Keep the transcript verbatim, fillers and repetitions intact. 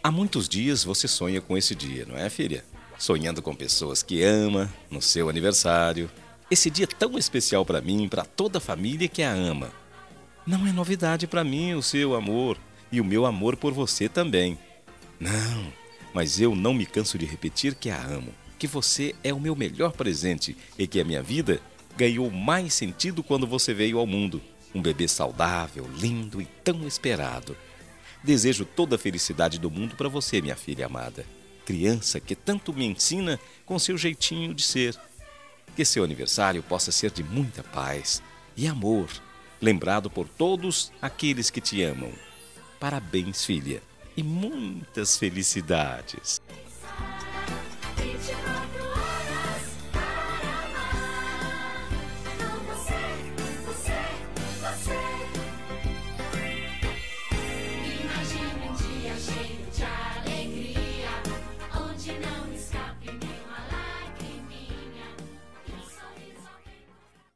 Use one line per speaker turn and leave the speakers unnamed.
Há muitos dias você sonha com esse dia, não é, filha? Sonhando com pessoas que ama, no seu aniversário. Esse dia tão especial para mim e para toda a família que a ama. Não é novidade para mim o seu amor e o meu amor por você também. Não, mas eu não me canso de repetir que a amo, que você é o meu melhor presente e que a minha vida ganhou mais sentido quando você veio ao mundo. Um bebê saudável, lindo e tão esperado. Desejo toda a felicidade do mundo para você, minha filha amada. Criança que tanto me ensina com seu jeitinho de ser. Que seu aniversário possa ser de muita paz e amor, lembrado por todos aqueles que te amam. Parabéns, filha, e muitas felicidades.